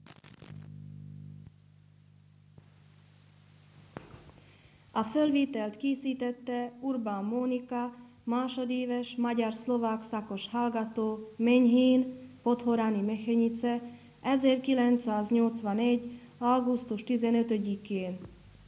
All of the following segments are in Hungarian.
A fölvételt készítette Urbán Mónika, másodéves magyar-szlovák szakos hallgató, Menyhén, Podhoráni Mechenice, 1981. augusztus 15-én.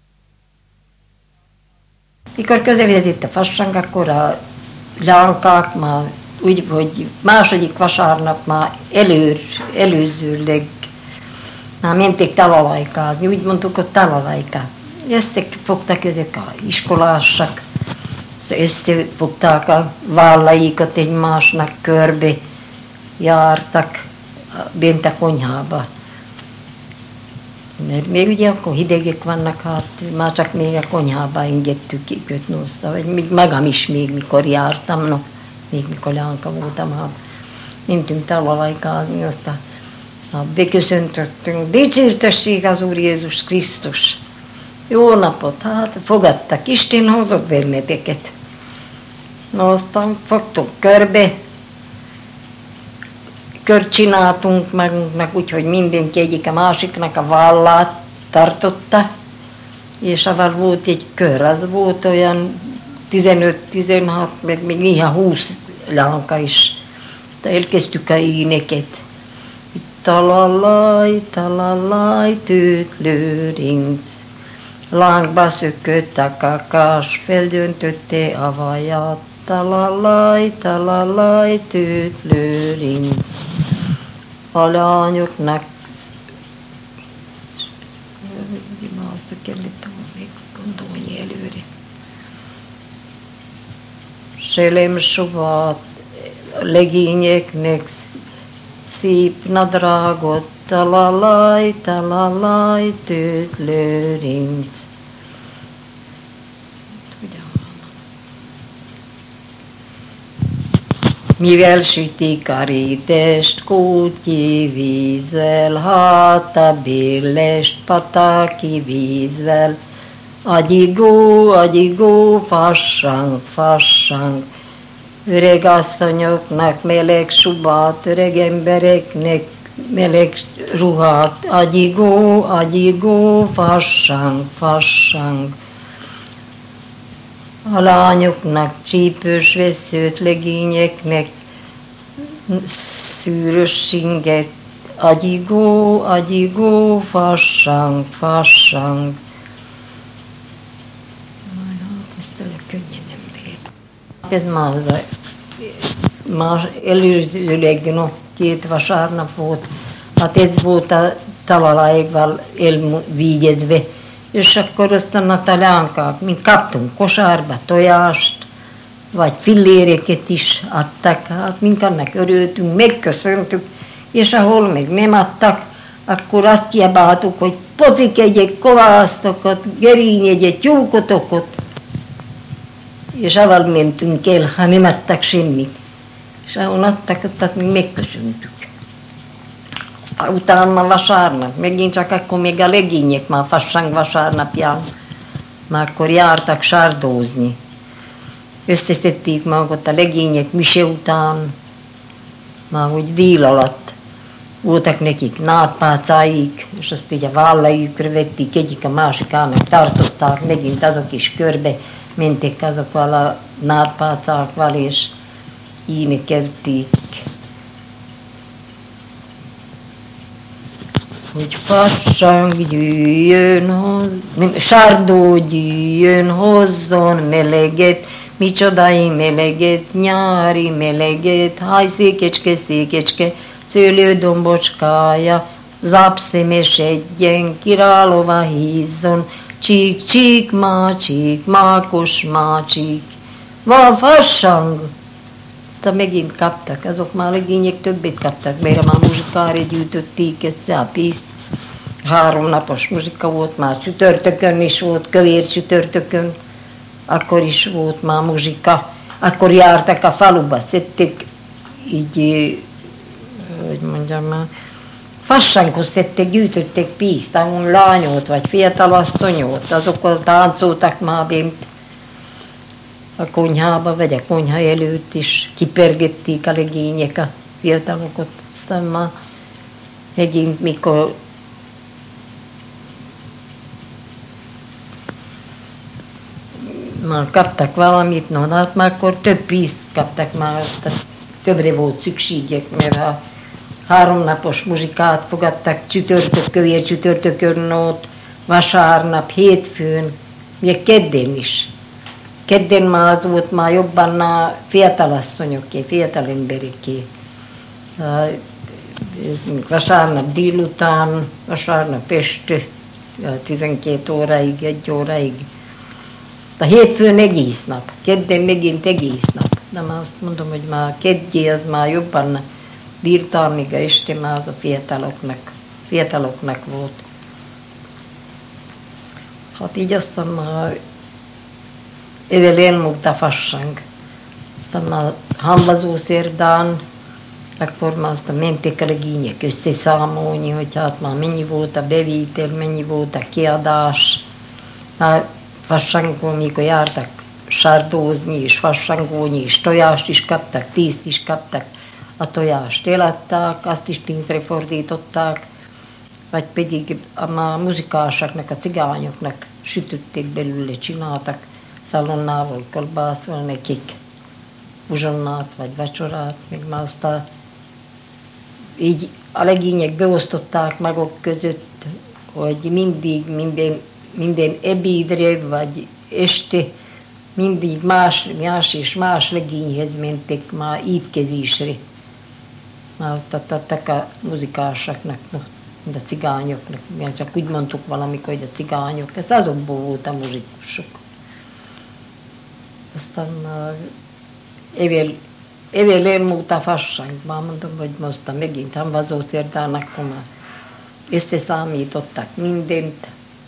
Mikor közelített a fassang, akkor a lánkák már úgy, hogy második vasárnap már előzőleg már menték talalajkázni, úgy mondtuk, hogy talalajká. Ezt fogtak ezek a iskolásak, összefogták a vállaikat egymásnak, körbe jártak bent a konyhába. Mert még ugye akkor hidegek vannak, hát már csak még a konyhába engedtük ki Kötnószta, vagy még magam is még mikor jártam, no, még mikor lánka voltam, hát mentünk talalajkázni, aztán beköszöntöttünk, dicsértessék az Úr Jézus Krisztus. Jó napot, hát fogadtak, Isten hozott benneteket. Na aztán fogtunk körbe, kört csináltunk magunknak, úgyhogy mindenki egyik a másiknak a vállát tartotta, és avval volt egy kör, az volt olyan 15-16, meg még néha 20 lánka is. Elkezdtük a éneket. Talalaj, talalaj, tőt lőrinc. Lángba szökött a kakás, feldöntötte a vajat. Talalaj, talalaj, tőt lőrinc. A lányoknak azt kellett még gondolni előre. Selemsovat, legényeknek szép nadrágot, talalaj, talalaj, tőt lőrinc. Mivel sütik a rétest, kótyi vízzel, hát a bélest, patáki vízvel. Agyigó, fassang, fassang. Öreg asszonyoknak meleg subát, öreg embereknek meleg ruhát. Agyigó, fassang, fassang. A lányoknak csípős veszőt, legényeknek szűrös singet. Agyigó, fassang, fassang. Ezt tőle könnyen nem lehet. Ez már előzőleg, no, 2 vasárnap volt. Hát ez volt a talalajékval elvégezve. És akkor aztán a talánkák, mint kaptunk kosárba tojást, vagy filléreket is adtak, hát minkannak örültünk, megköszöntük, és ahol még nem adtak, akkor azt kiabáltuk, hogy pocikegyek, kovásztokat, gerényegyek, tyúkotokat, és avval mentünk el, ha nem adtak semmit. És ahol adtak, ott még megköszöntük. Aztán utána vasárnap, megint csak akkor még a legények már fassang vasárnapján, már akkor jártak sárdózni. Összeszedték magukat a legények mise után, már úgy dél alatt. Voltak nekik nádpácáik, és azt ugye vállaikra vették, egyik a másikának tartották, megint azok is körbe mentek azokkal a nádpácákkal, és énekelték. Hogy fassang gyűjjön, sárdó gyűjjön, hozzon meleget, micsodai meleget, nyári meleget, háj székecske, szőlődombocskája, zápszemesedjen, királova hízzon, csík, mákos mácsik, van fassang. Aztán megint kaptak, azok már legények többet kaptak, mert már muzsikára gyűjtötték össze a pénzt. 3 napos muzsika volt, már csütörtökön is volt, kövér csütörtökön, akkor is volt már muzsika. Akkor jártak a faluba, szedték így, hogy mondjam már, fassankhoz szedték, gyűjtötték pénzt, ahol lányot vagy fiatalasszonyot, azokkal táncoltak már bent a konyhába, vagy a konyha előtt is kipergették a legények a fiatalokat. Aztán már megint, mikor már kaptak valamit, no, hát már akkor több vízt kaptak már, tehát többre volt szükségek, mert a 3 napos muzsikát fogadtak kövér csütörtökön, nót, vasárnap, hétfőn, még kedden is. Kedden már az volt már jobban a fiatalasszonyoké, fiatal embereké. Vasárnap délután, vasárnap este, 12 óráig, 1 óráig. Azt a hétfőn egész nap, kedden megint egész nap. De már azt mondom, hogy már keddi az már jobban délután, este már az a fiataloknak volt. Hát így aztán már ezzel elmúlt a fassang. Aztán már hamvazó szerdán, akkor már aztán mentek a legények összeszámolni, hogy hát már mennyi volt a bevétel, mennyi volt a kiadás. Már fassangon, mikor jártak sárdózni és fassangolni, és tojást is kaptak, pénzt is kaptak. A tojást eladták, azt is pénzre fordították, vagy pedig a muzikásoknak, a cigányoknak sütötték belőle, csináltak szalonnával, kolbászval nekik uzsonnát vagy vacsorát, meg már aztán így a legények beosztották maguk között, hogy mindig minden ebédre vagy este mindig más és más legényhez mentek már étkezésre. Már adtak a muzikásoknak, de a cigányoknak, mi csak úgy mondtuk valamikor, hogy a cigányok, ez azokból volt a muzsikusok. Aztán évvel elmúlt a fassang, már mondom, hogy most megint hamvazó szerdán, akkor már összeszámítottak mindent.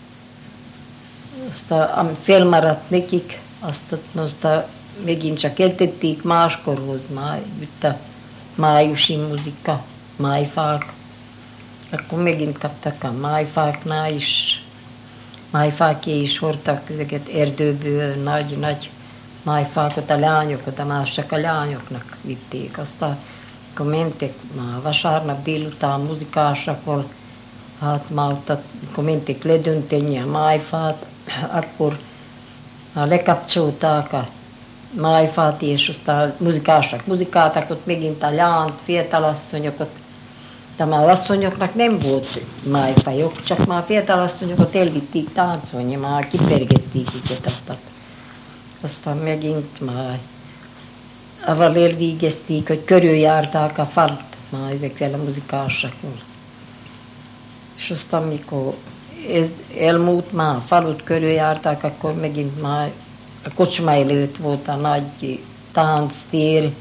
Aztán felmaradt nekik, azt most megint csak eltették máskorhoz, már itt a májusi muzika, májfák. Akkor megint kaptak a májfáknál is, májfáké is hordtak ezeket erdőből, nagy májfákot, a lányokat, a más csak a lányoknak vitték. Aztán akkor mentek már vasárnap délután muzikásakon, hát már akkor mentek ledönteni a májfát, akkor lekapcsolták a májfát, és aztán muzikások muzikáltak, ott megint a lányt, fiatalasszonyokat. De már asszonyoknak nem volt májfajok, csak már fiatalasszonyokat elvitték táncolni, már kipergették őket. Aztán megint már avval elvégezték, hogy körüljárták a falut már ezekkel a muzikásokon. És aztán mikor ez elmúlt, már a falut körüljárták, akkor megint már a kocsma előtt volt a nagy tánctér,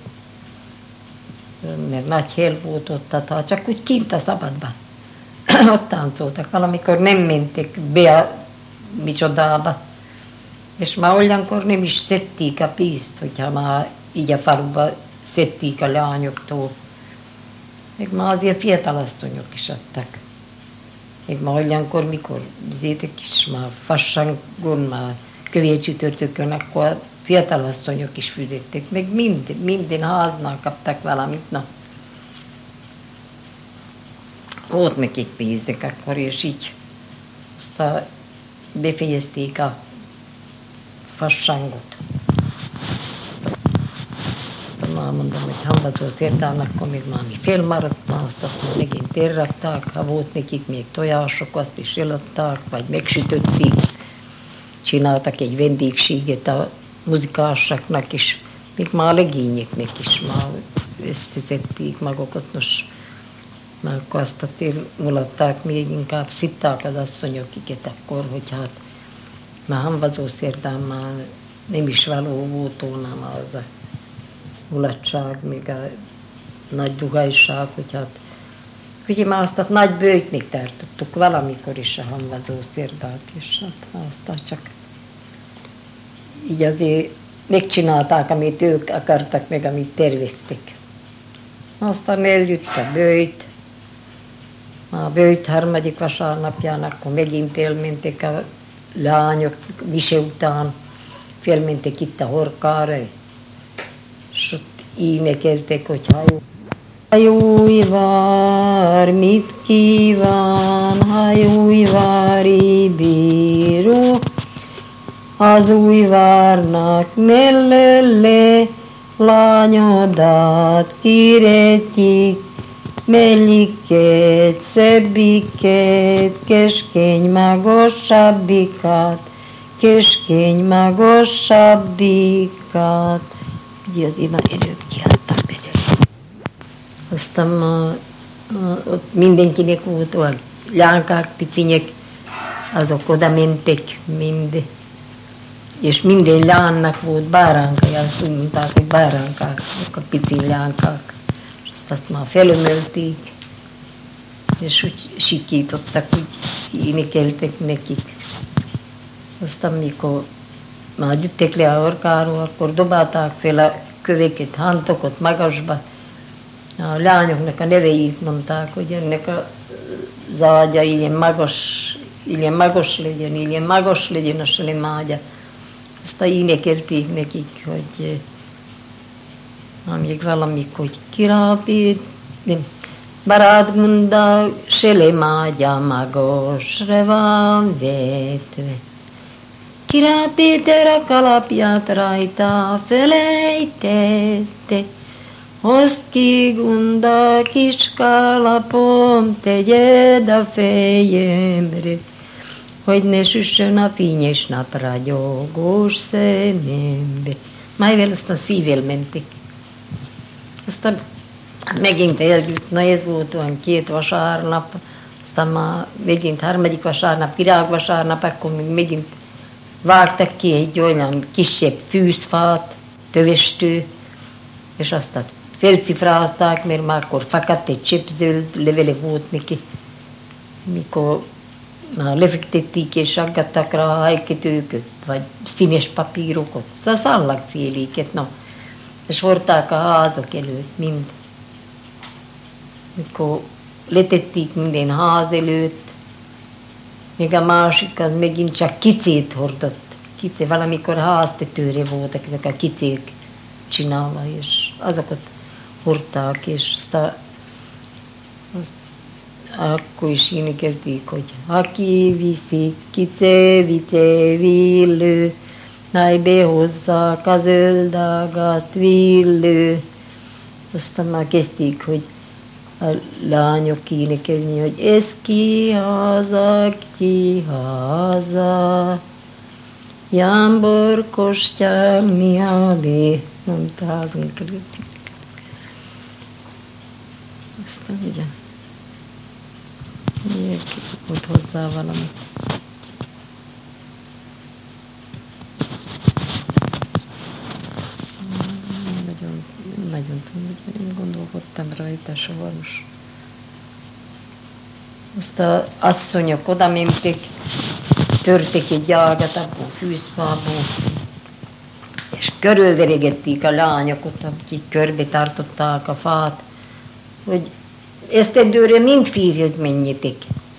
mert nagy hely volt ott, tehát csak úgy kint a szabadban. Ott táncoltak, valamikor nem mentek be a micsodába. És már olyankor nem is szedték a pénzt, hogyha már így a faluba szedték a lányoktól. Még már azért fiatalasszonyok is adtak. Még már olyankor, mikor zétek is már fassangon, már kövércsütörtökön, akkor fiatalasszonyok is fizették. Még minden háznál kaptak valamit. Na. Volt nekik pénzek akkor, és így aztán befejezték a fassangot. Aztán már mondom, hogy hamvazó szerdán, akkor még már mi felmaradt, már azt akkor megint elrakták, ha volt nekik még tojások, azt is eladták, vagy megsütötték. Csináltak egy vendégséget a muzikásoknak is, még már a legényeknek is már összeszedték magukat, most már akkor azt mulatták, még inkább szitták az asszonyokiket akkor, hogy hát már hamvazó szerdán már nem is való volt volna már az a mulatság, még a nagy duhajság, hogy hát ugye már azt a nagy bőjtnek tartottuk valamikor is a hamvazó szerdát, és hát aztán csak így azért megcsinálták, amit ők akartak, meg amit terveztek. Aztán eljött a bőjt, a bőjt harmadik vasárnapján, akkor megint elmentek a lányok mise után, felmentek itt a horkára, és ott énekeltek, hogy hajói vár, mit kíván, hajói vári bíró, az új várnak mellőle, lányodat kiretjék, melyiket, szebbiket, keskeny magosabbikat, keskeny magosabbikat. Ugye az ima előbb kiadtak belőle. Aztán ott mindenkinek volt olyan lánkák, picinyek, azok oda mentek mind. És minden lánnak volt báránkája, azt úgy mondták, hogy báránkák, a pici lánkák. És azt már felömölték, és úgy sikítottak, úgy énekeltek nekik. Aztán mikor már jöttek le a orkáról, akkor dobálták fel a köveket, hantokot magasba. A lányoknak a neveit mondták, hogy ennek az ágya ilyen magas legyen a selemágya. Aztán énekelték nekik, hogy amíg valamik, hogy kirápít, barátgunda selemágya magasra van vetve. Kirápíter a kalapját rajta felejtette, hozd ki gunda kis kalapom, tegyed a fejemre, hogy ne süssön a fényes nap ragyogós szemembe. Májvel aztán szívvel mentek. Aztán megint eljött, na ez volt olyan 2 vasárnap, aztán már megint 3. vasárnap, virágvasárnap, akkor még megint vágtak ki egy olyan kisebb fűzfát, tövestő, és aztán felcifrázták, mert már akkor fakadt egy cseppzöld levele volt neki. Mikor már lefektették és aggattak rá hajketőköt, vagy színes papírokat, szallagféléket, no. És hordták a házak előtt mind. Mikor letették minden ház előtt, még a másik az megint csak kicét hordott. Valamikor háztetőre voltak ezek a kicék csinálva, és azokat hordták, és aztán akkor is énekelték, hogy aki viszik, kice, vice, villő, náj behozzák a zöldágat, villő. Aztán már kezdték, hogy a lányok énekelni, hogy ez ki haza, Jámbor Kostyán Mihály, mondta házunk előtt. Aztán ugye, volt hozzá valami. Nagyon tudom, hogy én gondolkodtam rajta soha most. Azt az asszonyok oda mentek, törtek egy ágat abból fűzfából, és körülveregették a lányokat, akik körbe tartották a fát, hogy ezt időre mind férjhez menjetek.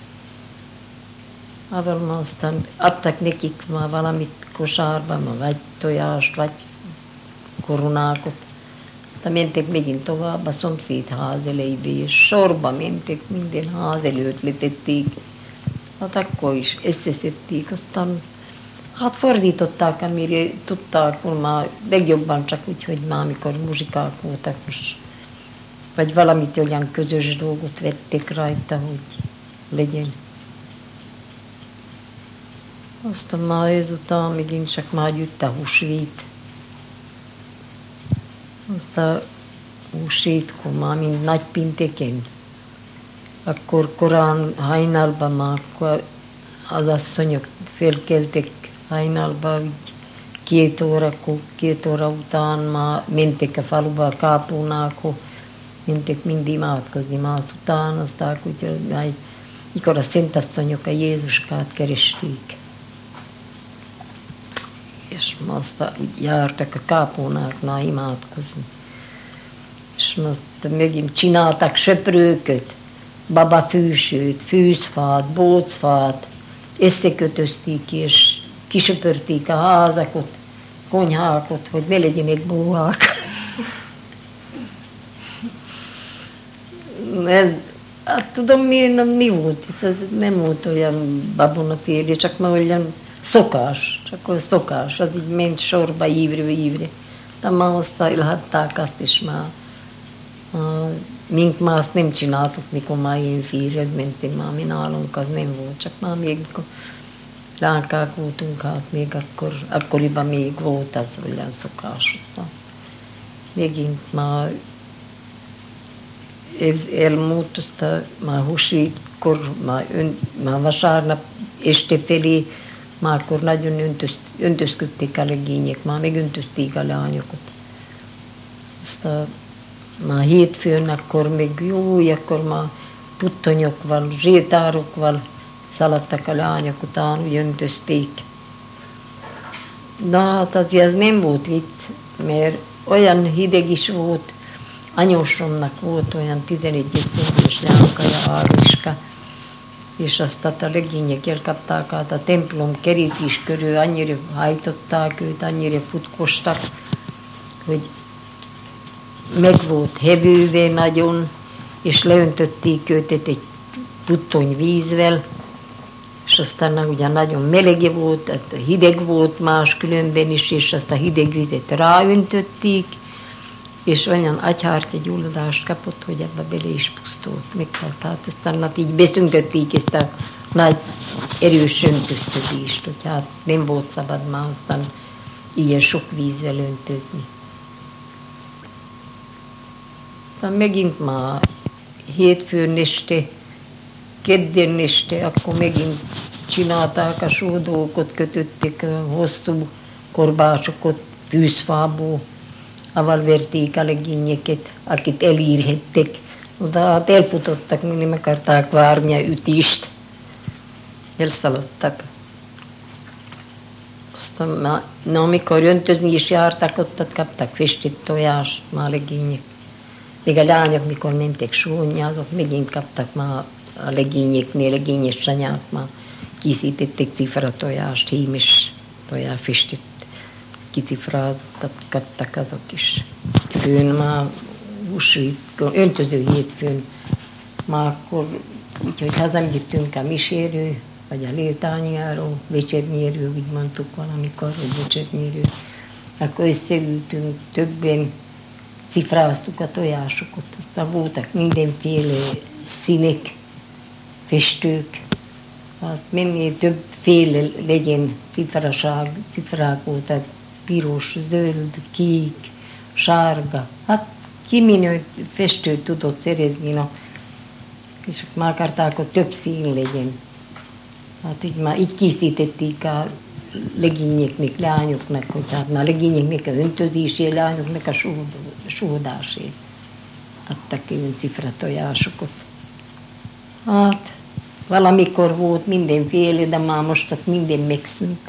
Avval aztán adtak nekik már valamit kosárban, vagy tojást, vagy koronákat. Aztán mentek megint tovább a szomszéd ház elejébe, és sorba mentek, minden ház előtt letették. Hát akkor is összeszedték, aztán hát fordították, amire tudták, már legjobban csak úgy, hogy már amikor muzsikák voltak most, vagy valamit olyan közös dolgot vettek rajta, hogy legyen. Aztán már ezután megint csak már jött a húsvét. Aztán a húsvétkor már mind nagypinteken, akkor korán hajnalban már az asszonyok felkeltek hajnalba, úgy 2 óra után már mentek a faluba, a kápónákhoz, mentek mind imádkozni, más után, aztán úgy, mikor a szentasszonyok a Jézuskát keresték. És aztán úgy jártak a kápónáknál imádkozni. És most megint csináltak söprőköt, babafűsőt, fűzfát, bócfát, összekötözték és kisöpörték a házakat, konyhákat, hogy ne legyenek bóhák. Ez, hát tudom mi volt, ez nem volt olyan babonaféle, csak már olyan szokás, csak az szokás, az így ment sorba évre. De ma osztályolhatták azt is már. Mink már azt nem csináltuk, mikor már én férhez mentünk, már mi nálunk az nem volt, csak már még mikor lánkák voltunk, hát még akkoriban még volt az olyan szokás. Aztán megint már elmúlt, aztán már húsvétkor, már vasárnap este felé, már akkor nagyon öntözködték a legények, már megöntözték a lányokat. Aztán már hétfőn, akkor még jó, akkor már puttonyokkal, zsétárokkal szaladtak a lányok után, úgy öntözték. Na hát azért ez nem volt vicc, mert olyan hideg is volt, anyósomnak volt olyan 11 esztendős lánkaja, Ágliska, és azt a legények elkapták át a templom kerítés körül, annyira hajtották őt, annyira futkostak, hogy meg volt hevőve nagyon, és leöntötték őt egy puttony vízvel, és aztán ugye nagyon melege volt, hideg volt máskülönben is, és azt a hideg vizet ráöntötték, és olyan agyhártyagyulladást kapott, hogy ebbe bele is pusztult, meghalt. Tehát aztán hát így beszüntették ezt a nagy erős öntözködést, hogy hát nem volt szabad már aztán ilyen sok vízzel öntözni. Aztán megint már hétfőn este, kedden este, akkor megint csinálták a sódókat, kötötték a hosszú korbácsokat tűzfából, aval verték a legényeket, akit elírhettek. De hát elfutottak, még nem akarták várni a ütést. Elszaladtak. Aztán, amikor öntözni is jártak, ott kaptak festett tojást már a legények. Még a lányok, mikor mentek sónni, azok megint kaptak már a legényeknél, legényes sanyák már készítettek cifratojást, hímes tojás, festett kicifrázottat kaptak azok is. Főn már öntöző hétfőn, már akkor, úgyhogy hazajöttünk a misérő, vagy a léltányáról, vecsernyérő, úgy mondtuk valamikor, hogy vecsernyérő. Akkor összeültünk, többen cifráztuk a tojásokat, aztán voltak mindenféle színek, festők, hát minél többféle legyen cifrák voltak, piros, zöld, kék, sárga. Hát ki minő festőt tudott szerezni, no. És már akarták, hogy több szín legyen. Hát így készítették a legényeknek, lányoknak, hogy hát már legényeknek a öntözésé, lányoknak a sódásé. Adtak ilyen cifratojásokat. Hát valamikor volt mindenféle, de már most ott minden megszűnt.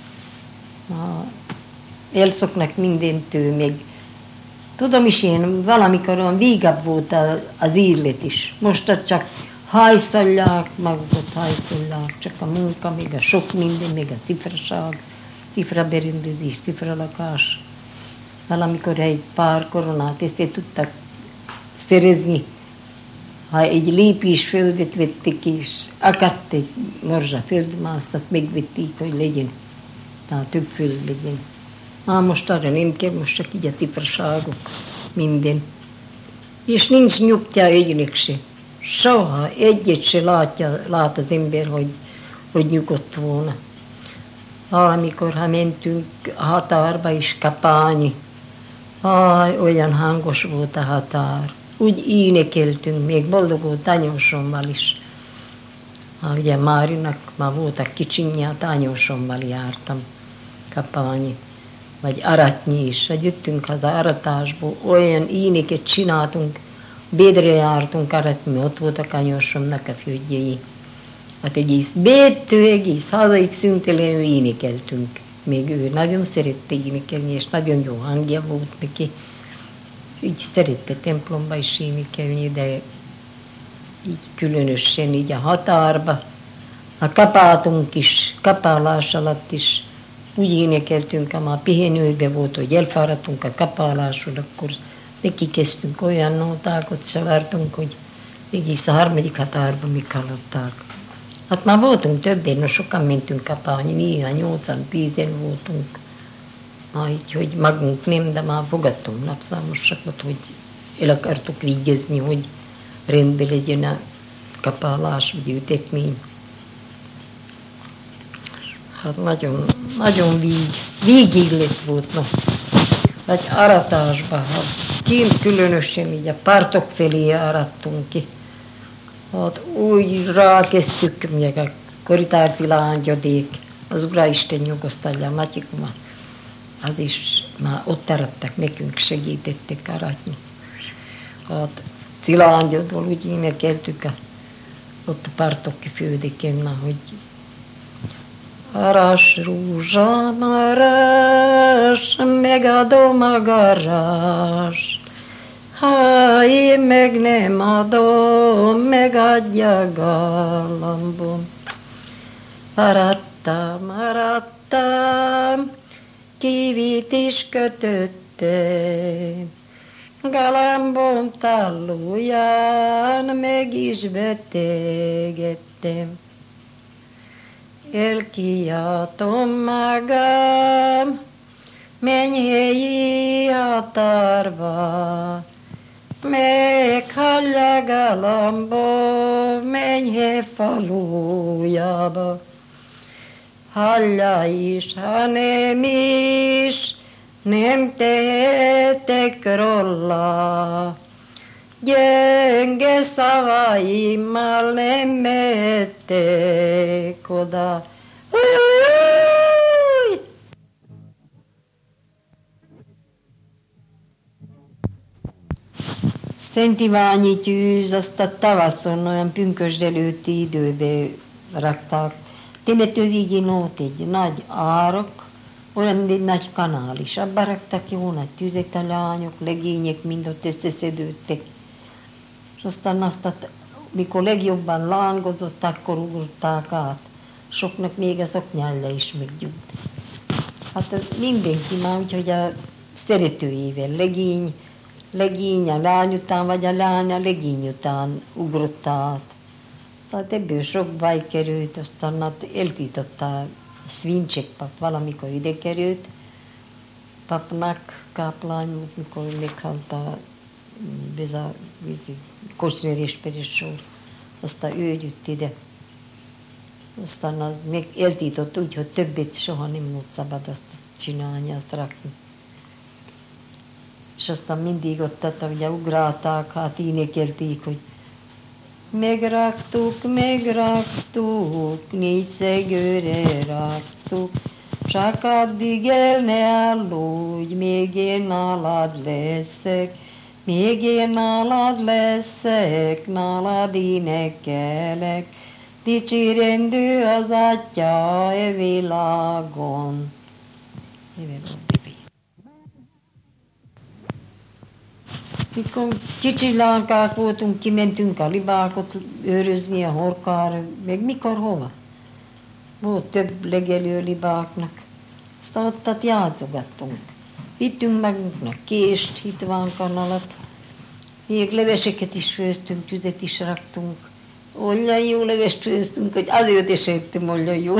Elszoknak mindentől meg. Tudom is én, valamikor olyan végabb volt az írlet is. Most csak hajszolják, magukat hajszolják, csak a munka, még a sok minden, még a cifraság, cifraberendezés, cifralakás. Valamikor egy pár koronát ezt tudtak szerezni. Ha egy lépés földet vették, és akadt egy morzsa földmásztat, megvették, hogy legyen. Tehát több föld legyen. Most arra nem kell, most csak így a cifraságok, minden. És nincs nyugtja egynek se. Soha egyet se lát az ember, hogy nyugodt volna. Valamikor, ha mentünk a határba is kapálni, olyan hangos volt a határ. Úgy énekeltünk, még boldogult anyósommal is. Ugye Márinak már voltak kicsinyát, anyósommal jártam kapálni. Vagy aratnyi is. Jöttünk haza aratásból, olyan éneket csináltunk, Bédre jártunk aratni, ott voltak anyósomnak a földjei. Hát egész Bédtől egész hazaig szüntelenül énekeltünk. Még ő nagyon szerette énekelni, és nagyon jó hangja volt neki. Így szerette templomba is énekelni, de így különösen így a határba. A kapáltunk is, kapálás alatt is úgy énekeltünk, ha már pihenőben volt, hogy elfáradtunk a kapálásról, akkor neki kezdtünk olyan nótákat, csavartunk, hogy egész a harmadik határban még hallották. Hát már voltunk többé, no sokan mentünk kapálni, néha 8-10 voltunk. Na így, hogy magunk nem, de már fogadtunk napszámosakat, hogy el akartuk végezni, hogy rendben legyen a kapálás, vagy ütetmény. Hát nagyon, nagyon végiglet volt, no. Vagy aratásban, hát kint különösen így a partok felé arattunk ki. Hát úgy rákezdtük, még a koritárci lángyodék, az Uraisten nyugosztalja, Matyikuma. Az is már ott arattak, nekünk segítettek aratni. Hát Cilángyodból úgy énekeltük ott a partok földeken, hogy aras rózsám, aras, megadom a garázs. Ha én meg nem adom, megadja a galambom. Arattam, arattam, kivit is kötöttem, galambom tallóján meg is betegettem. Elkiáltom magam, mennyhelyi határba, meghallja galambom, mennyhe falujába. Hallja is, ha nem is, nem tehetek róla. Gyenge szavaimmal nem mehettek oda. Szent Iványi tűz, azt a tavaszon olyan pünkösd előtti időbe rakták. Temető végén ott egy nagy árok, olyan, mint egy nagy kanál is. Abba raktak jó nagy tüzet, a lányok, legények mind ott összeszedődtek. És aztán mikor legjobban lángozott, akkor ugrották át. Soknak még az oknyálla is meggyújt. Hát mindenki már úgyhogy a szeretőjével legény a lány után, vagy a lány a legény után ugrott át. Tehát ebből sok baj került, aztán eltiltotta Svincsek pap, valamikor ide került. Papnak káplány, mikor meghalt a Kocsner és Peresor, aztán ő jött ide. Aztán az még eltiltott úgy, hogy többet soha nem volt szabad azt csinálni, azt rakni. És aztán mindig ott, ugye ugrálták, hát énekelték, hogy megraktuk, négy szegőre raktuk, csak addig el ne állódj, még én nálad leszek, még én nálad leszek, nálad énekelek, dicsérendő az Atya e világon. Mikor kicsi lánkák voltunk, kimentünk a libákot őrözni a horkára, meg mikor hova. Volt több legelő libáknak. Aztán ott játszogattunk. Vittünk magunknak kést, hitványkanalat. Még leveseket is főztünk, tüzet is raktunk. Olyan jó levest főztünk, hogy azért is ettem olyan jó.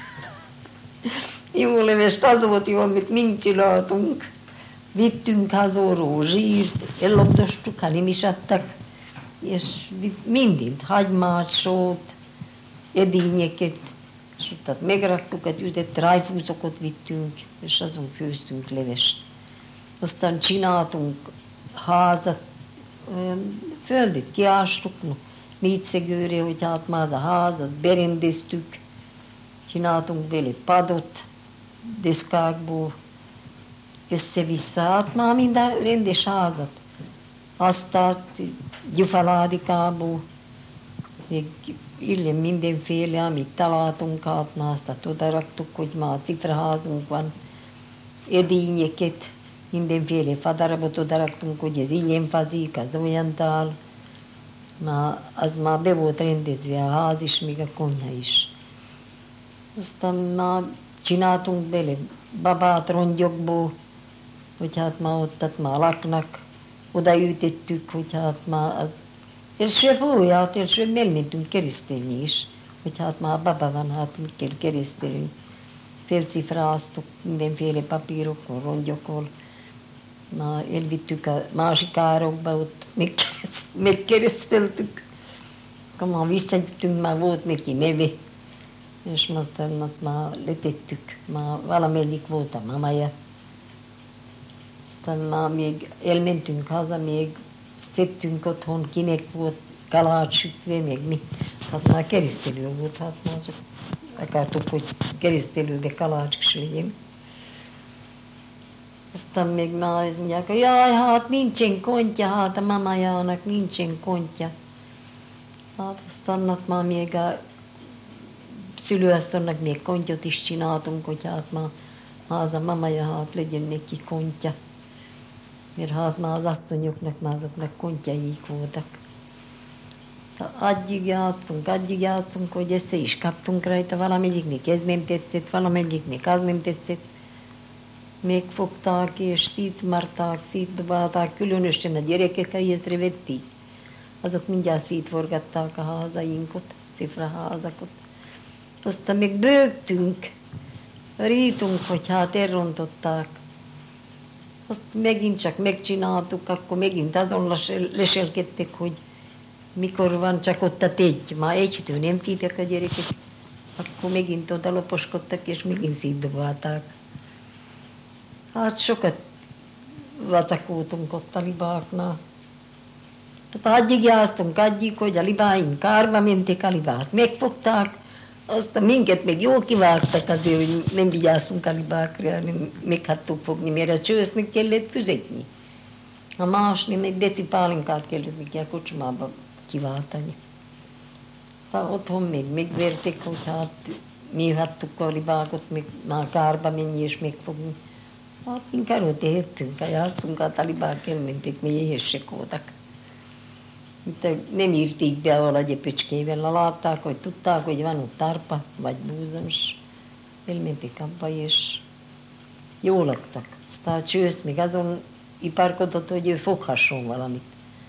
Jó levest, az volt jó, amit mind csináltunk. Vittünk hazóról zsírt, ellopdostuk, ha nem is adtak, és mindent, hagymát, sót, edényeket, és ott megraktuk a tüzet, rájfúzokat vittünk, és azon főztünk levest. Aztán csináltunk házat, földet kiástuk, négy szegőre, hogy hát már a házat berendeztük, csináltunk bele padot, deszkákból, össze-vissza, hát már minden rendes házat. Aztán gyufaládikából, még illen mindenféle, amit találtunk, hát már azt oda raktuk, hogy már cifraházunk van, edényeket, mindenféle fadarabot oda raktunk, hogy ez illen fazik, az olyan tál. Az már be volt rendezve a ház is, még a konyha is. Aztán már csináltunk bele babát rongyokból, hogy hát már ott már laknak, odaütettük, hogy hát már az első elmentünk keresztelni is, hogy hát már baba van, hát mit kell keresztelni. Felcifráztuk mindenféle papírokon, rongyokon. Már elvittük a másik árokba, ott megkereszteltük. Akkor már visszajöttünk, már volt neki neve. És aztán ott már letettük, már valamelyik volt a mamája. Aztán már még elmentünk haza, még szedtünk otthon, kinek volt kalács sütve, meg mi. Hát már keresztelő volt, hát már azok akartuk, hogy keresztelőbe kalács is legyen. Aztán még már mondják, hogy jaj, hát nincsen kontya, hát a mamájának nincsen kontya. Hát aztán ott már még a szülőasztalnak még kontyot is csináltunk, hogy hát már az a mamája, hát legyen neki kontya. Mert hát már az asszonyoknak, már azoknak kontyaik voltak. Addig játszunk, hogy össze is kaptunk rajta, valamelyiknek ez nem tetszett, valamelyiknek az nem tetszett. Megfogták és szétmarták, szétdobálták, különösen a gyerekek, ha észrevették. Azok mindjárt szétforgatták a házainkat, cifraházakat. Aztán még bőgtünk, rítunk, hogy hát elrontották. Azt megint csak megcsináltuk, akkor megint azon leselkedtek, hogy mikor van csak ott a tégy. Már egytől nem títek a gyerekek, akkor megint oda loposkodtak, és megint szétdobálták. Hát sokat vatakoltunk ott a libáknál. Hát addig jártunk, hogy a libáink kárba mentek, a libát megfogták, aztán minket még jól kivágtak azért, hogy nem vigyáztunk a libákra, nem meghattuk fogni, mert a csősznek kellett füzetni. A másni meg deci pálinkát kellett neki a kocsmába kiváltani. Hát otthon még megverték, hogy hát mi hattuk a libákat, még már kárba menni és megfogni. Hát inkább ott értünk, játszunk, hát a libák elmentek, mi éhesek voltak. Nem írték be, ahol a gyepöcskével látták, hogy tudták, hogy van ott tárpa, vagy búzos. Elmentek abba, és jól laktak. Aztán a csősz még azon iparkodott, hogy ő foghasson valamit.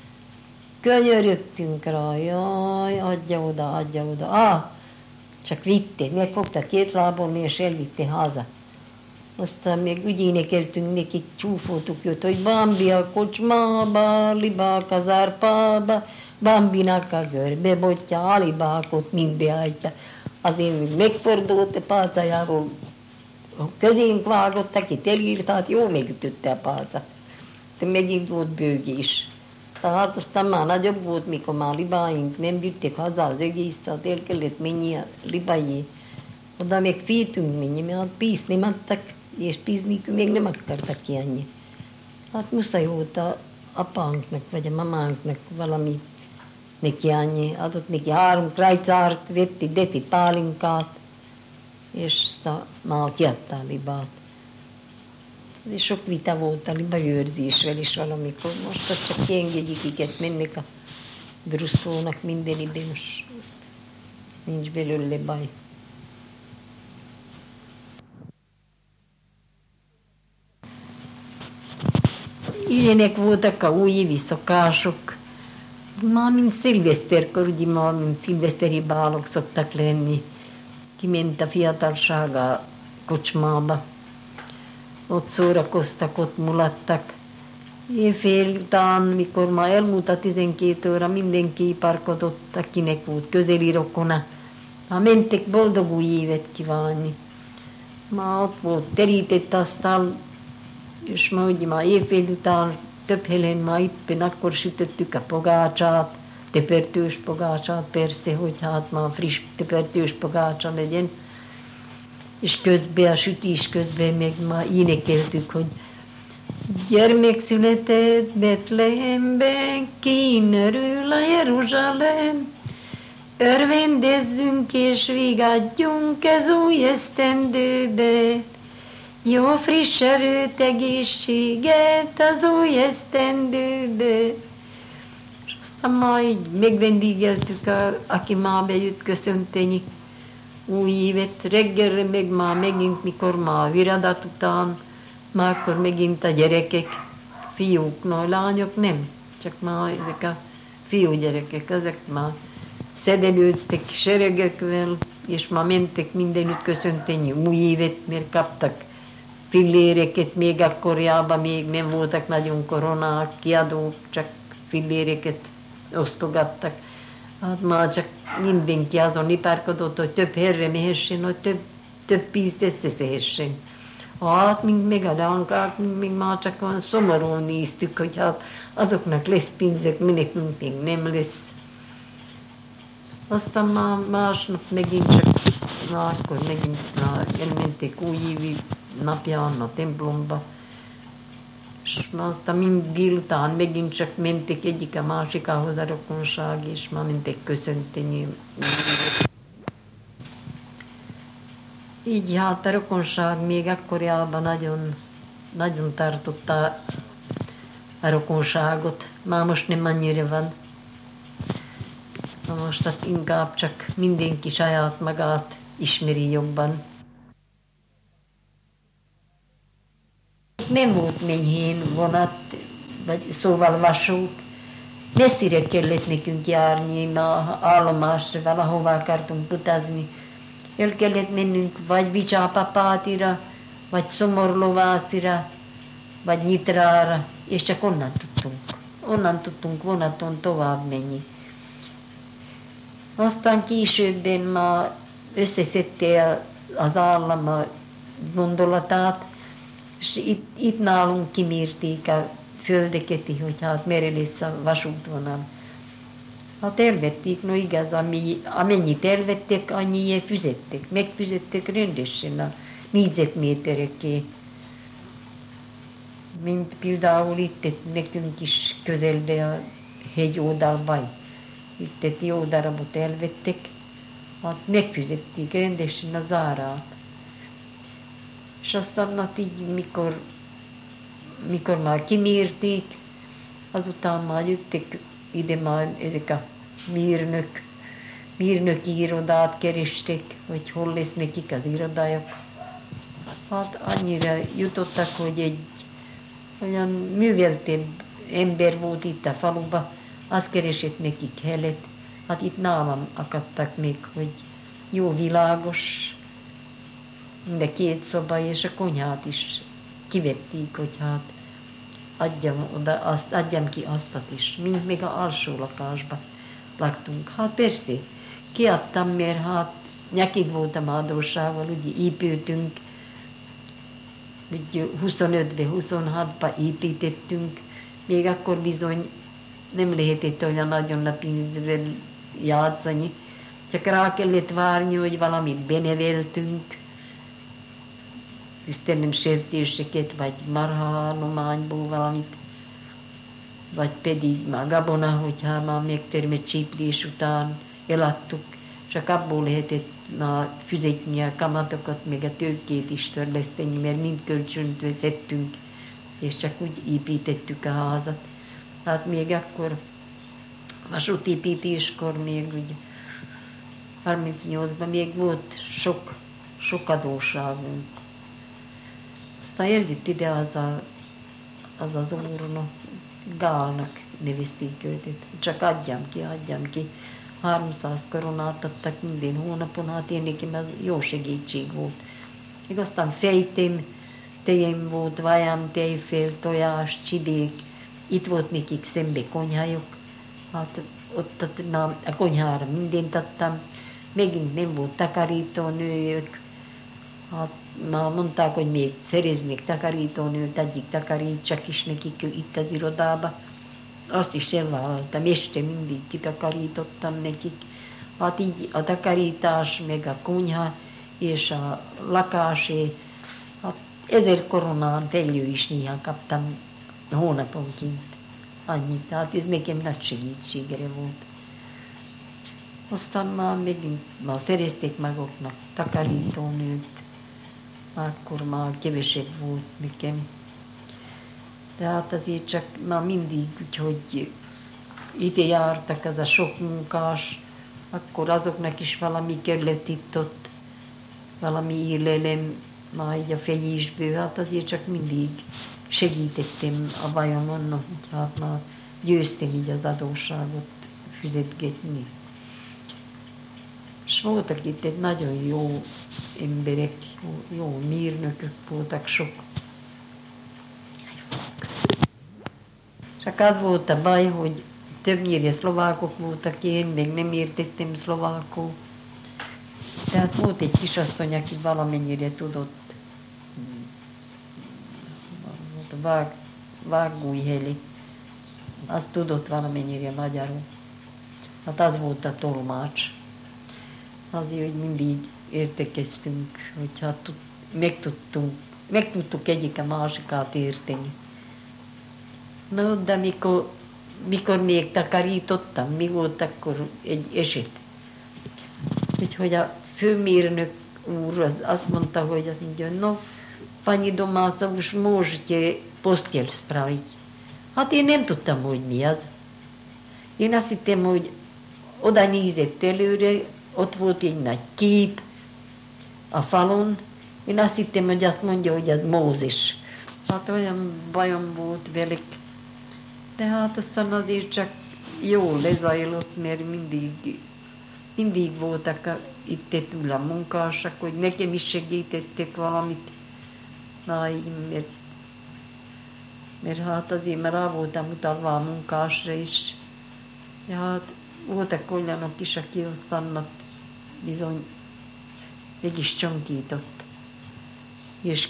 Könyörögtünk rá, jaj, adja oda. Csak vitte, megfogta két lábon, és elvitte haza. Aztán még ügyénekeltünk nekik, csúfoltuk jött, hogy Bambi a kocsmába, libák az árpába, Bambinak a görbebotja, a libákot mind beállítja. Azért még megfordult a pálcájával, közénk vágott, akit elírt, hát jó megütötte a pálcát. De megint volt bőgés. Tehát aztán már nagyobb volt, mikor már libáink nem jöttek haza az egészet, el kellett menni a libájé. Oda meg féltünk menni, mert pénzt nem adtak, és pénzt még nem akartak kiadni. Hát muszáj volt a apánknak, vagy a mamánknak valami neki adni. Adott neki 3 krajcárt, vett egy deci pálinkát, és aztán már kiadta a libát. És sok vita volt a libaőrzésvel is valamikor. Most ott csak kiengedjük, iket mennek a brusztónak minden ide, most nincs belőle baj. Ilyenek voltak a újévi szokások. Már mint szilveszterkor, ugye már mint szilveszteri bálok szoktak lenni. Kiment a fiatalság a kocsmába. Ott szórakoztak, ott mulattak. Éjfél után, mikor már elmúlt a 12 óra, mindenki iparkodott, akinek volt közeli rokona. Már mentek boldog új évet kívánni. Már ott volt terített asztal, és ma ugye már éjfél után több helyen már éppen akkor sütöttük a pogácsát, tepertős pogácsát persze, hogy hát már friss tepertős pogácsa legyen. És közben, a sütés közben meg már énekeltük, hogy gyermek született Betlehemben, kín örül a Jeruzsálem, örvendezzünk és vigadjunk ez új esztendőbe. Jó friss erőt, egészséget az új esztendőbe. És aztán már így megvendégeltük, aki már bejött köszönteni új évet. Reggelre meg már megint, mikor már viradat után, már akkor megint a gyerekek, fiúk, no, lányok nem, csak már ezek a fiúgyerekek, ezek már szedelőztek seregekvel, és ma mentek mindenütt köszönteni új évet, mert kaptak filléreket, még akkorjában még nem voltak nagyon koronák, kiadók, csak filléreket osztogattak. Hát már csak mindenki azon ipárkodott, hogy több herre mehessen, hogy több pénzt összeszedhessen. Hát, mint meg a dánkák, még már csak olyan szomorúan néztük, hogy hát azoknak lesz pénzek, mi nekünk még nem lesz. Aztán már másnap megint csak, akkor megint elmentek újévi napján a templomba. És aztán mind délután megint csak mentek egyik a másikához a rokonság, és már mentek köszönteni. Így hát a rokonság még akkorjában nagyon tartotta a rokonságot. Már most nem annyira van. Most hát inkább csak mindenki saját magát ismeri jobban. Nem volt mennyhén vonat, vagy szóval vasút. Messzire kellett nekünk járni, állomásra, valahová akartunk utazni. El kellett mennünk vagy Vicsápapátira, vagy Szomorlovászira, vagy Nyitrára, és csak onnan tudtunk. Onnan tudtunk vonaton tovább menni. Aztán későbben már összeszedte az állam a gondolatát, és itt nálunk kimérték a földeket, hogy hát merre lesz a vasútvonal. Hát elvették, no igaz, amennyit elvettek, annyiért fizettek. Megfizettek rendesen a négyzetmétereké. Mint például itt nekünk is közelbe a hegy oldalban. Itt egy jó darabot elvettek, hát megfizették rendesen az árát. És aztán hát így, mikor már kimérték, azután már jöttek ide már ezek a mérnöki irodát kerestek, hogy hol lesz nekik az irodájuk. Hát annyira jutottak, hogy egy olyan műveltebb ember volt itt a faluban, az keresett nekik helyet. Hát itt nálam akadtak még, hogy jó világos, de két szoba és a konyhát is kivették, hogy hát adjam ki aztat is, mint még a alsó lakásba laktunk. Hát persze, kiadtam, mert hát nyakig voltam adósával, ugye épültünk, ugye 25-ben, 26-ban építettünk, még akkor bizony nem lehetett olyan nagyon a pénzvel játszani, csak rá kellett várni, hogy valamit beneveltünk, tisztelem sertéseket, vagy marhaálományból valamit, vagy pedig már gabona, hogyha már megtermett csiplés után eladtuk, csak abból lehetett fizetni a kamatokat, meg a tőkét is törleszteni, mert mind kölcsönt vezettünk, és csak úgy építettük a házat. Hát még akkor vasútépítéskor még úgy 38-ban még volt sok adósságunk. Aztán eljött ide az úrnok, Gálnak nevezték őt, csak adjam ki. 300 koronát adtak minden hónapon, hát én nekem ez jó segítség volt. Még aztán fejtem, tejem volt, vajám, tejfél, tojás, csibék, itt volt nekik szembe konyhájuk, hát ott a konyhára mindent adtam, megint nem volt takarítónőjük, hát már mondták, hogy még szereznék takarítónőt, egyik takarítsak is nekik itt az irodába. Azt is elvállaltam, este mindig kitakarítottam nekik. Hát így a takarítás, meg a konyha és a lakásé, hát 1000 koronán felül is néha kaptam hónaponként. Annyit, tehát ez nekem nagy segítségre volt. Aztán már szerezték maguknak takarítónőt, akkor már kevesebb volt nekem. Tehát azért csak már mindig, úgyhogy ide jártak az a sok munkás, akkor azoknak is valami kellett itt ott, valami élelem, már így a fejésből, hát azért csak mindig segítettem a bajomon, hogy hát már győztem így az adósságot fizetgetni. És voltak itt egy nagyon jó emberek, jó mérnökök voltak sok. Csak az volt a baj, hogy többnyire szlovákok voltak, én még nem értettem szlovákul. Tehát volt egy kisasszony, aki valamennyire tudott Vágújhely, az tudott valamennyire magyarul. Hát az volt a tolmács. Azért, hogy mindig értekeztünk, hogy hát megtudtuk egyik a másikát érteni. Na, de mikor még takarítottam, mi volt akkor egy eset. Úgyhogy a főmérnök úr az azt mondta, hogy azt mondja, no, pani domáca, už môžete posteľ spraviť. Hát én nem tudtam, hogy mi az. Én azt hittem, hogy oda nézett előre, ott volt egy nagy kép a falon. Én azt hittem, hogy azt mondja, hogy az Mózes. Hát olyan bajom volt velük. De hát aztán azért csak jól lezajlott, mert mindig voltak itt ül a munkások, hogy nekem is segítettek valamit. Na, így, mert hát azért már rá voltam utalva a munkásra is. Ja, hát voltak olyanok is, aki aztán bizony meg is csonkított. És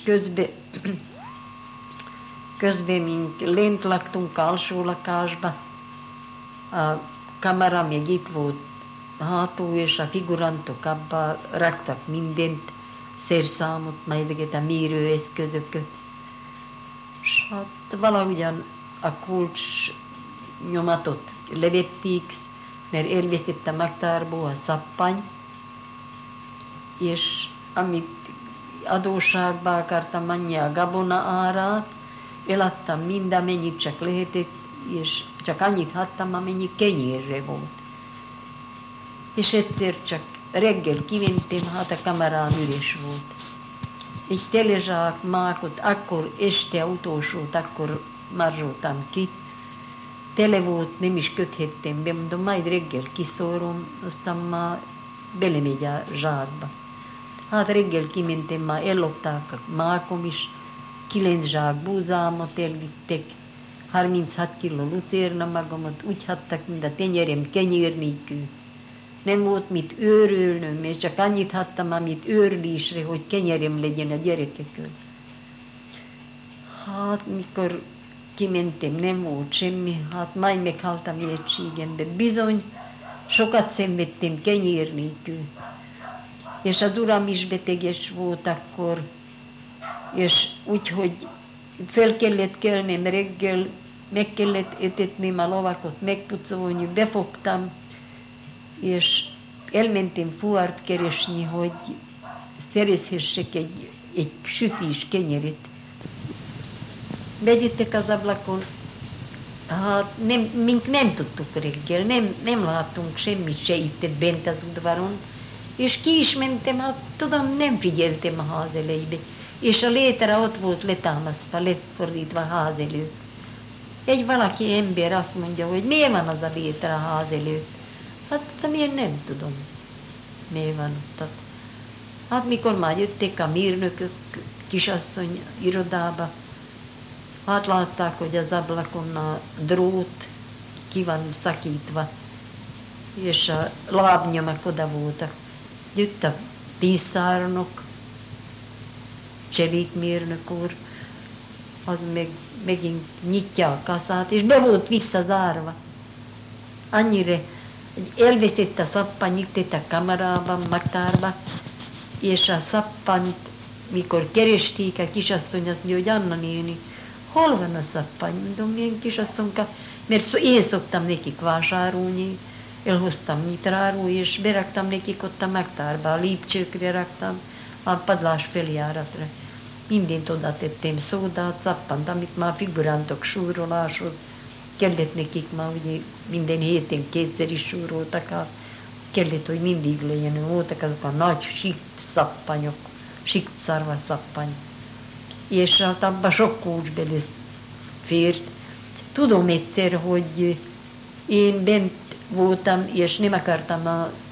közben mink lent laktunk alsó lakásba, a kamera még itt volt hátul, és a figurantok abba raktak mindent, szerszámot, majd ezeket a mérőeszközöket. És hát valahogyan a kulcs nyomatot levették, mert elvesztett a magtárból a szappany, és amit adósságba akartam annyi a gabona árát, eladtam mindamennyit csak lehetett, és csak annyit hattam, amennyi kenyérre volt. És egyszer csak reggel kimentem, hát a kamerám üres volt. Egy telezsák mákot, akkor este utolsót, akkor marzsoltam ki. Tele volt, nem is köthettem be, mondom, majd reggel kiszórom, aztán már belemegy a zsákba. Hát reggel kimentem, már ellopták a mákom is, 9 zsák búzámat elvittek, 36 kiló lucérna magamat, úgy hattak, mint a tenyerem kenyér nélkül. Nem volt mit őrölnöm, és csak annyit hattam, amit őrlésre, hogy kenyerem legyen a gyerekekről. Hát mikor kimentem, nem volt semmi, hát majd meghaltam egységembe. Bizony, sokat szenvedtem kenyér nélkül. És az uram is beteges volt akkor, és úgyhogy fel kellett kelnem reggel, meg kellett etetnem a lovakot, megpucolni, befogtam, és elmentem fuart keresni, hogy szerezhessek egy sütés kenyeret. Bejöttek az ablakon, hát mink nem tudtuk reggel, nem láttunk semmit se itt bent az udvaron, és ki is mentem, hát tudom, nem figyeltem a ház elejébe, és a létre ott volt letámasztva, lefordítva a ház előtt. Egy valaki ember azt mondja, hogy miért van az a létre a ház előtt? Hát miért nem tudom, miért van ott. Hát mikor már jöttek a mérnökök kisasszony irodába, hát látták, hogy az ablakon a drót ki van szakítva, és a lábnyomak oda voltak. Jött a pénztárnok, cselékmérnök úr, az megint nyitja a kaszát, és be volt visszazárva. Annyira, hogy elveszett a szappany, itt a kamerában, magtárba, és a szappanyt, mikor keresték, a kisasszony azt mondja, hogy Anna néni, hol van a szappany? Mondom, milyen kisasszonyka, mert én szoktam nekik vásárolni, elhoztam nyitráról, és beraktam nekik ott a magtárba, a lépcsőkre raktam, a padlás feljáratra. Mindent oda tettem, szódát, szappant, amit már figurántok súroláshoz kellett nekik, már ugye minden héten kétszer is súroltak, kellett, hogy mindig legyen, voltak azok a nagy sikt szappanyok, sikt szarva szappany. És hát abban sok kulcs belefért. Tudom egyszer, hogy én bent voltam, és nem akartam a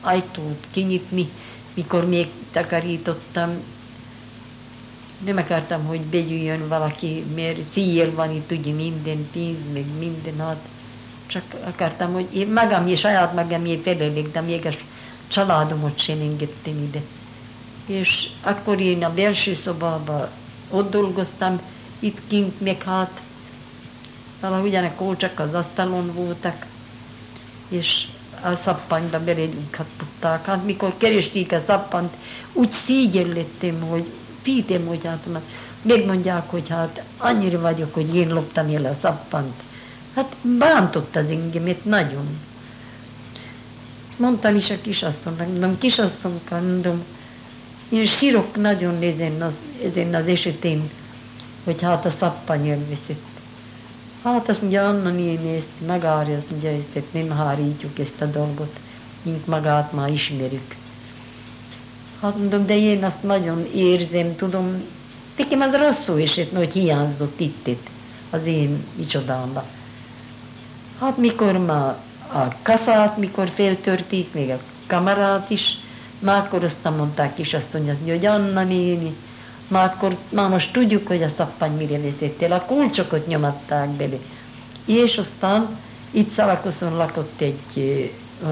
ajtót kinyitni, mikor még takarítottam. Nem akartam, hogy begyűjjön valaki, mert cél van itt, ugye minden pénz, meg minden, hát csak akartam, hogy én magam, saját magamért felelek, de még a családomot sem engedtem ide. És akkor én a belső szobában ott dolgoztam, itt kint meg hát valahogyan a kócsak az asztalon voltak, és a szappanyba beledughatották. Hát mikor keresték a szappant, úgy szégyellettem, hogy fítem, hogy hát megmondják, hogy hát annyira vagyok, hogy én loptam el a szappant. Hát bántott az engemet nagyon. Mondtam is a kisasszonynak, mondom, kisasszonyka, mondom, én sírok nagyon ezen az esetén, hogy hát a szappany elveszett. Hát azt mondja, Anna néni ezt megárja, azt mondja, ezt nem hárítjuk ezt a dolgot, mint magát már ismerjük. Hát mondom, de én azt nagyon érzem, tudom, nekem az rosszul esett, hogy hiányzott itt az én micsodámba. Hát mikor már a kaszát, mikor feltörték, még a kamarát is, már akkor aztán mondták is azt mondja, hogy Anna néni, már most tudjuk, hogy a szappany mire veszett el, a kulcsokot nyomatták bele. És aztán itt Szalakoszon lakott egy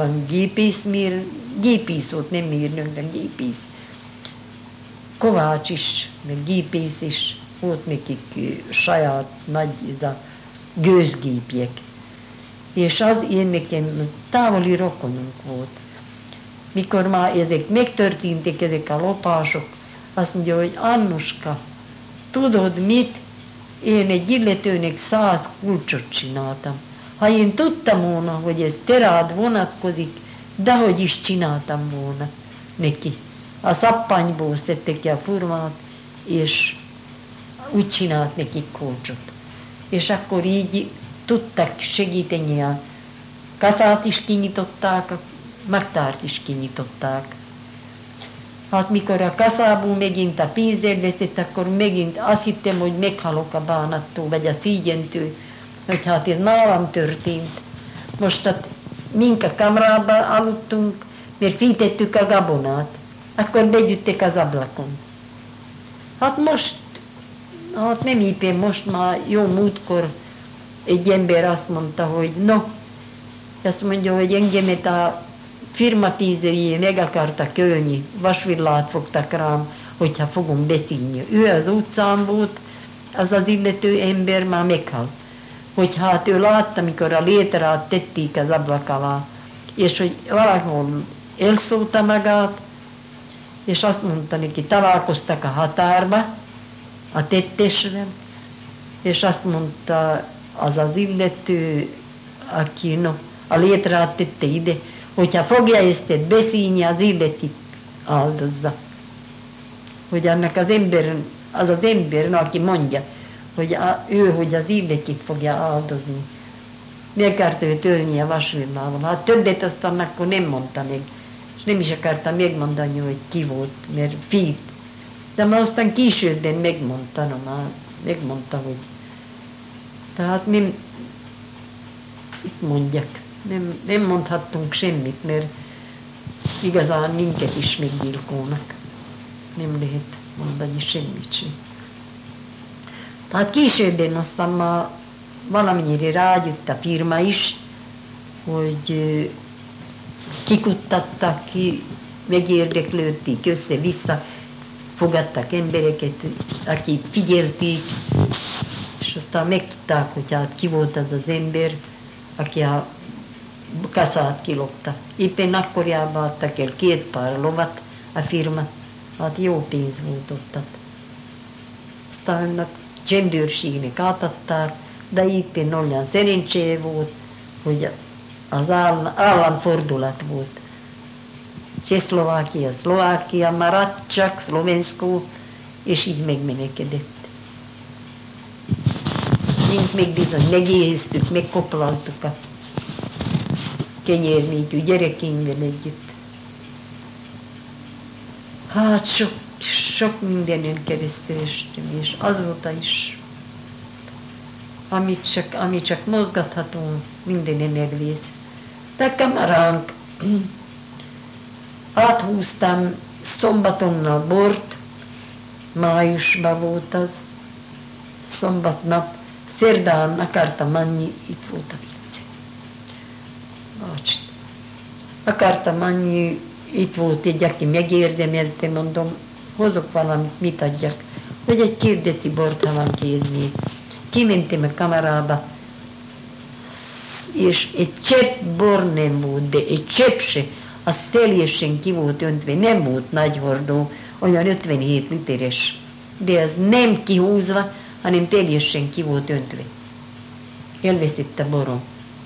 gépész volt, nem mérnök, de gépész. Kovács is, meg gépész is, volt nekik saját nagy ez a gőzgépjek. És az én nekem távoli rokonunk volt. Mikor már ezek megtörténtek, ezek a lopások, azt mondja, hogy Annuska, tudod mit? Én egy illetőnek 100 kulcsot csináltam. Ha én tudtam volna, hogy ez te rád vonatkozik, dehogy is csináltam volna neki. A szappanyból szedte ki a furmát, és úgy csinált neki kulcsot. És akkor így tudtak segíteni, a kaszát is kinyitották, a magtárt is kinyitották. Hát mikor a kaszából megint a pénzt elveszett, akkor megint azt hittem, hogy meghalok a bánattól, vagy a szígyentől, hogy hát ez nálam történt. Most mink a kamrába aludtunk, mert fítettük a gabonát, akkor begyüttek az ablakon. Hát most, hát nem éppen most már jó múltkor egy ember azt mondta, hogy azt mondja, hogy engemet a firmapénzőjé meg akartak ölni, vasvillát fogtak rám, hogyha fogom beszélni. Ő az utcán volt, az illető ember már meghalt. Hogy hát ő látta, amikor a létrát tették az ablak alá, és hogy valahol elszólta magát, és azt mondta neki, találkoztak a határba, a tettesben, és azt mondta az illető, aki a létrát tette ide, hogyha fogja ezt beszélni, az életét áldozza. Hogy annak az ember, aki mondja, hogy hogy az életét fogja áldozni. Mi akart őt ölni a vasvillával. Hát többet aztán akkor nem mondta meg. És nem is akarta megmondani, hogy ki volt, mert fít. De már aztán későbben megmondta, hogy... Tehát nem... Itt mondjak. Nem mondhattunk semmit, mert igazán minket is meggyilkolnak. Nem lehet mondani semmit sem. Tehát későbben aztán már valamennyire rájött a firma is, hogy kikuttattak, megérdeklődték össze-vissza, fogadtak embereket, akik figyelték, és aztán megtudták, hogy hát ki volt az az ember, aki a kaszát kilopta. Éppen akkorjában adtak el 2 pár lovat a firma, hát jó pénz volt ott. Aztán a csendőrségnek átadták, de éppen olyan szerencséje volt, hogy az államfordulat volt. Csehszlovákia, Szlovákia maradt csak Szlovenszkó, és így megmenekedett. Mink meg bizony megéheztük, megkoplaltuk a kenyérmégyű gyerekeinkkel együtt. Hát sok mindenen keresztül estünk, és azóta is, amit csak mozgathatunk, mindenen megvész. De a kamaránk Áthúztam szombaton a bort, májusban volt az, szombatnap, szerdán akartam menni, itt volt a vicce. Akartam menni, itt volt egy, aki megérdemelte, mondom, hozok valamit, mit adjak, hogy egy 2 deci bort halám kézni. Kimentem a kamerába, és egy csepp bor nem volt, de egy csepp se, az teljesen ki volt öntve, nem volt nagy hordó, olyan 57 literes, de az nem kihúzva, hanem teljesen ki volt öntve. Elveszett a borom.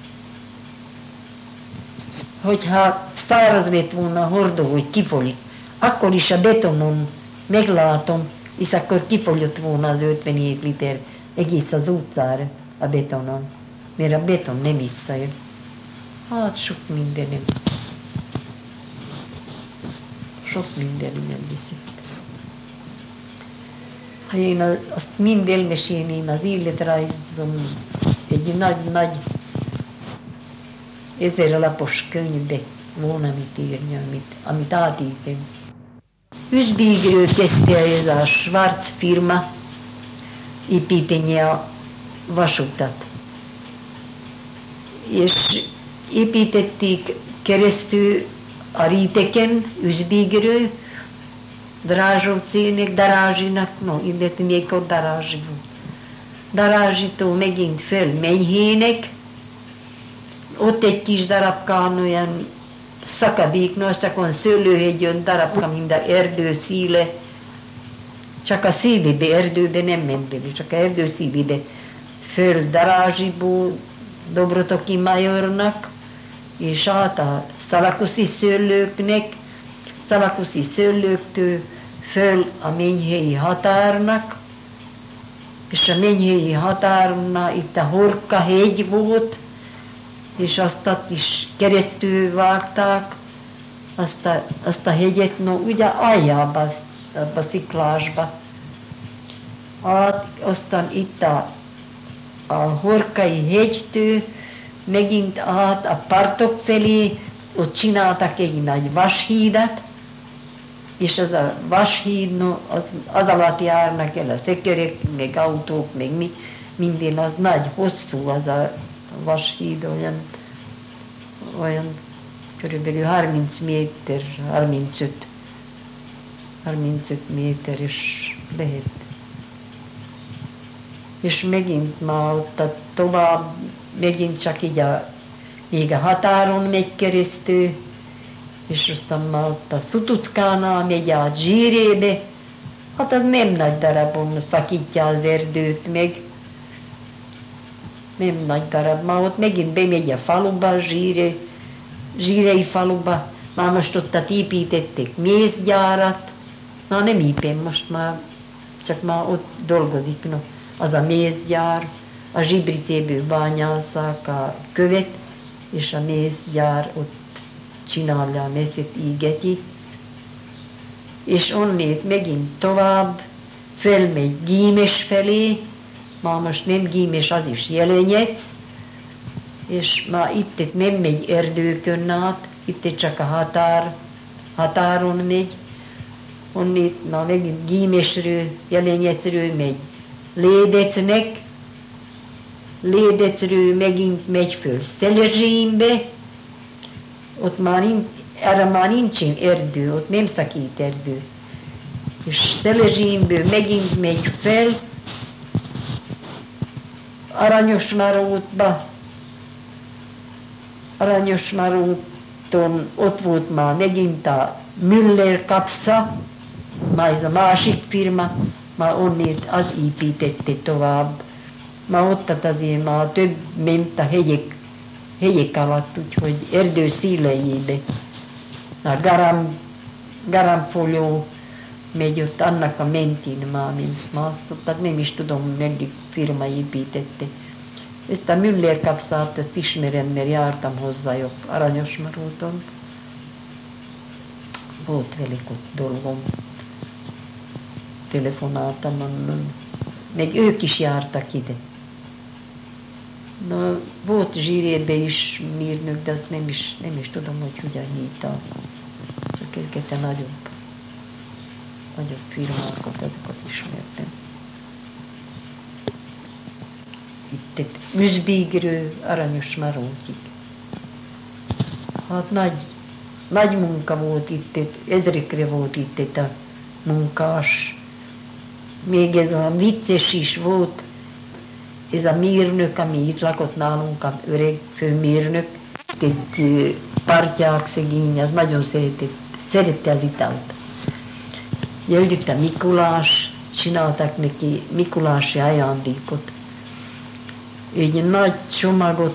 Hogyha száraz lett volna a hordó, hogy kifolyik, akkor is a betonon meglátom, és akkor kifolyott volna az 57 liter egész az utcára a betonon, mert a beton nem visszajön. Hát sok mindenem. Sok mindenem elviszett. Ha én azt mind elmesélném az életrajzom egy nagy 1000 lapos könyvbe volna mit írni, amit átírtam. Üzbégről kezdte ez a Schwarz firma építeni a vasutat. És építették keresztül a ríteken, Üzbégről, Drázsócének, Darázsinak, no, illetve mikor Darázsi volt. Darázsitól megint föl Menyhének, ott egy kis darabkán olyan szakadéknos, csak van szőlőhegy, olyan darabka, mind a erdő szíle, csak a szívébe erdőbe nem ment bele, csak a erdő szívébe föl Darázsiból, Dobrotoki majornak, és át a Szalakuszi szőlőknek, Szalakuszi szőlőktől föl a Menyhelyi határnak, és a Menyhelyi határnál itt a Horka hegy volt, és azt is keresztül vágták, azt a hegyet, no, ugye aljába, a sziklásba. Aztán itt a Horkai hegytől, megint át a partok felé, ott csináltak egy nagy vashídat, és az a vashíd, no, az alatt járnak el a szekerek, meg autók, meg minden, az nagy, hosszú az a vashíd, olyan körülbelül 30 méter, 35 méteres lehet. És megint már ott tovább, megint csak így még a határon megy keresztül, és aztán már ott a Szutuckánál megy át Zsírébe, hát az nem nagy darabon szakítja az erdőt meg, nem nagy darab, már ott megint bemegy a faluba, Zsírei faluba, már most ott építették mézgyárat, na nem éppen most már, csak már ott dolgozik, no, az a mézgyár, a Zsibricéből bányásszák a követ, és a mézgyár ott csinálja a mézet, ígeti, és onnét megint tovább felmegy Gímes felé, már most nem Gímes, az is Jelenyec, és már itt nem megy erdőkön át, itt csak a határon megy, onnét már megint Gímesről, Jelenyecről megy Lédecről megint megy föl Szelezsénybe, ott már nincsen erdő, ott nem szakít erdő. És Szelezsényből megint megy fel Aranyosmaróton ott volt már megint a Müller kapsza, már ez a másik firma, már onnét az építette tovább. Már ott azért már több ment a hegyek alatt, úgyhogy erdő szélejébe. A garamfolyó megy ott annak a mentén már, mint már azt nem is tudom, meddig firma építette. Ezt a Müller kapszát, ezt ismerem, mert jártam hozzájuk Aranyosmaróton. Volt velük ott dolgom. Telefonáltam onnan. Meg ők is jártak ide. Na, volt Zsírébe is mérnök, de azt nem is tudom, hogy hogyan hívták. Csak ezeket a nagyobb firmákat, azokat ismertem. Itt Müzsbígről Aranyos Marókig. Hát nagy munka volt itt, ezrekre volt itt a munkás. Még ez a vicces is volt, ez a mérnök, ami itt lakott nálunk, a öreg főmérnök, egy partják szegény, az nagyon szerette az italt. Jöjjött a Mikulás, csináltak neki Mikulási ajándékot. Egy nagy csomagot,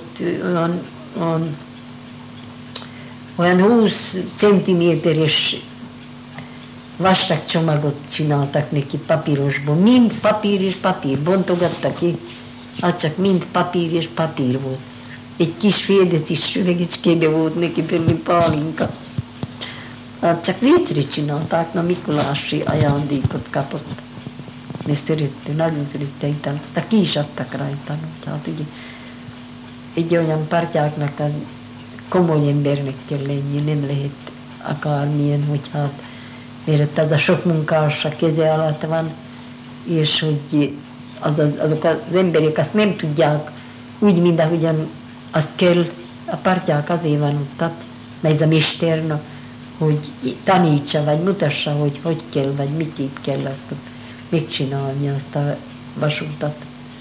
olyan 20 centiméteres vastag csomagot csináltak neki papírosból. Mind papír és papír, bontogattak ki, hát csak mind papír és papír volt. Egy kis fédecis süvegecskébe volt neki belőle pálinka. Hát csak viccre csinálták, na Mikulási ajándékot kapott. Mert szerette, nagyon szerette italt, aztán ki is adtak rajta. Hát ugye, egy olyan partjáknak a komoly embernek kell lenni, nem lehet akármilyen, hogy hát, mert az a sok munkás a keze alatt van, és hogy azok az emberek azt nem tudják úgy, mint ahogyan azt kell, a partják azért van ott, mert ez a mesternek, hogy tanítsa, vagy mutassa, hogy kell, vagy miképp kell azt megcsinálni, azt a vasútat.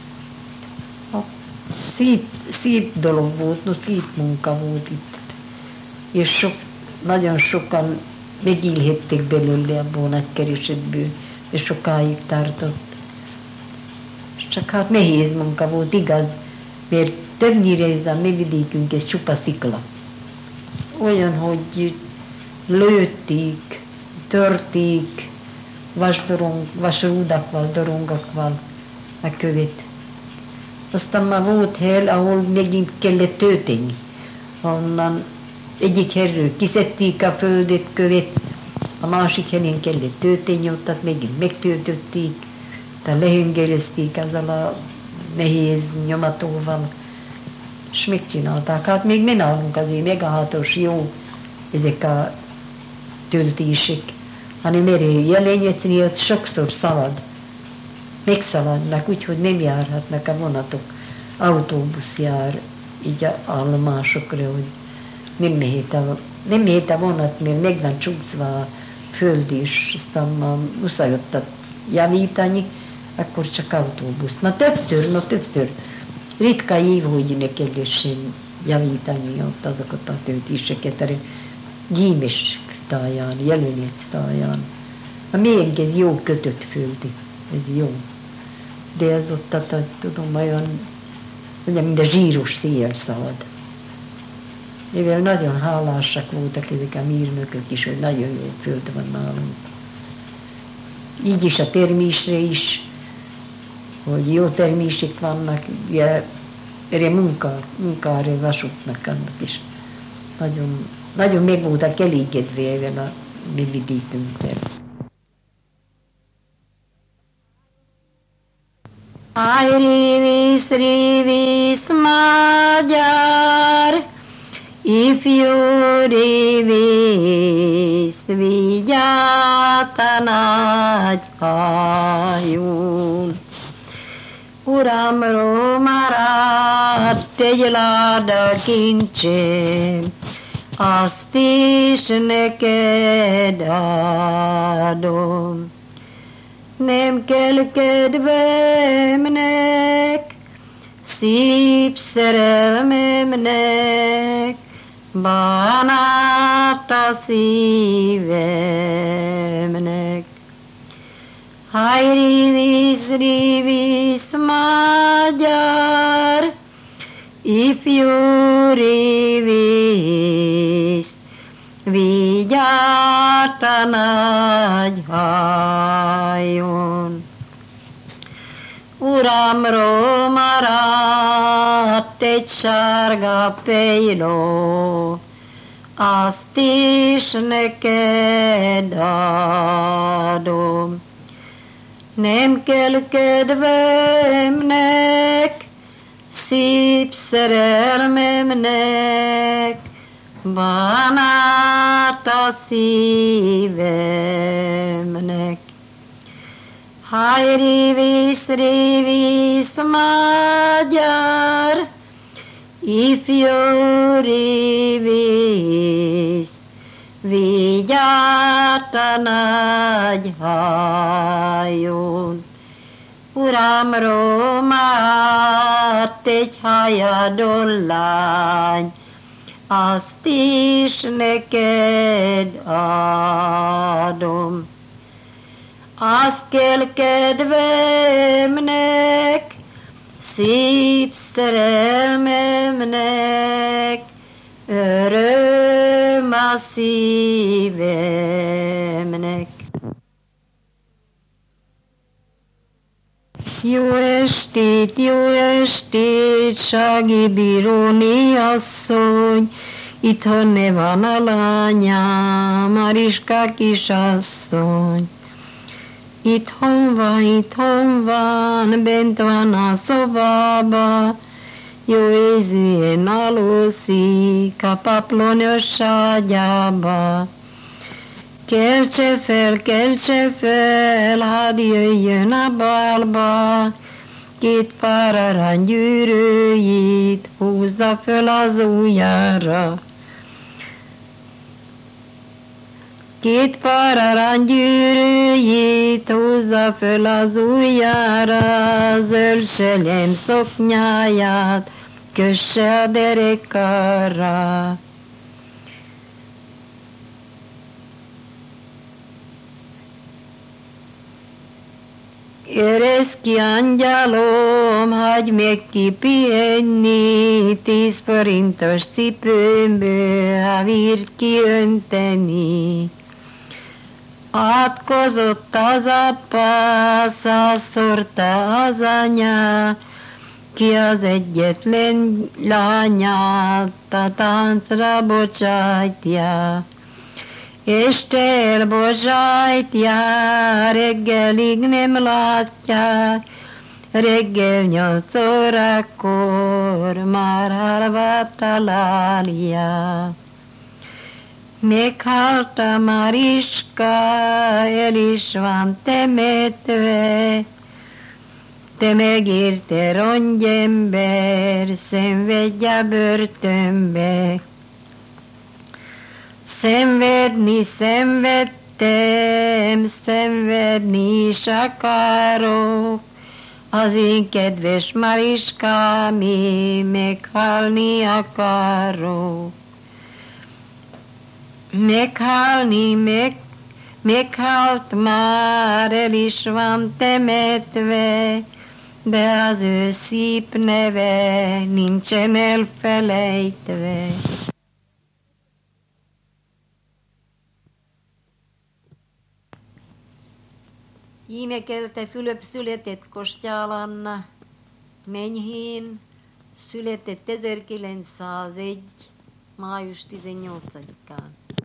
Szép dolog volt, szép munka volt itt. És nagyon sokan megélhették belőle abból a nagy keresetből, és sokáig tartott. És csak hát nehéz munka volt, igaz, mert többnyire ez a mi vidékünk, ez csupa szikla. Olyan, hogy lőtték, törték, vasrúdakkal, dorongakkal a követ. Aztán már volt hely, ahol megint kellett tölteni. Onnan egyik helyről kiszedték a földet, követ, a másik helyen kellett tölteni, ott megint megtöltötték, tehát lehöngerezték azzal a nehéz nyomatóval, és megcsinálták. Hát még mi nálunk azért megahatos jó ezek a töltések, hanem erre Jelenyezni ott sokszor szalad. Megszaladnak, úgyhogy nem járhatnak a vonatok. Autóbusz jár így a állomásokra, hogy nem mehet a vonat, mert meg van csúszva a föld is, aztán muszáj ott javítani, akkor csak autóbusz. Már többször. Ritka év, hogy ne kellesen javítani ott azokat a töltéseket, a Gímes táján, Jelenec táján. Még ez jó kötött földi, ez jó. De ez ott, azt tudom, olyan, mint a zsíros szél szalad. Mivel nagyon hálásak voltak ezek a mérnökök is, hogy nagyon jó föld van nálunk. Így is a termésre is, hogy jó termések vannak, erre munkára vasútnak annak is. Nagyon meg voltak elégedve ebben a mi vidékünkben. Révész magyar, ifjú révész, vigyát a nagy hajón. Uramról maradt egy láda kincsem, azt is neked adom. Nem kell kedvemnek, szép szerelmemnek, bánat a szívemnek. Háj, révész magyar, ifjú révész, vigyát a nagy hajón. Uramról maradt egy sárga pejló, azt is neked adom. Nem kell kedvemnek, szép szerelmemnek, bánat a szívemnek. Háj, révész, magyar, ifjú révész, vigy át a nagy hajón. Uram, Rómát egy hajadon lány, azt is neked adom. Azt kell kedvemnek, szép szerelmemnek, öröm a szívemnek. Jó estét, Sági bíróné asszony, itthon ne van a lányám, Mariska kisasszony. Itthon van, bent van a szobába, jó érzően aludzik a paplonyos ágyába. Keltse fel, hadd jöjjön a bálba, két pár aranygyűrűjét húzza föl az ujjára. Két pár aranygyűrűjét húzza föl az ujjára, zöld selem szoknyáját kösse a derekára. Ereszki angyalom, hagyj meg kipihenni, 10 forintos cipőmből a vírt kiönteni. Átkozott az apa, százszorta az anya, ki az egyetlen lányát a táncra bocsájtja. Este elbocsájtja, reggelig nem látják, reggel 8 órakor már halva találja. Meghalt a Mariska, el is van temetve, te megérte rongyember, szenvedj a börtönbe. Szenvedni is akarok, az én kedves Mariskám, én meghalni akarok. Meghalt már, el is van temetve, de az ő szép neve nincsen elfelejtve. Énekelte Fülöp született Kostyál Anna, Menyhén, született 1901. május 18-án.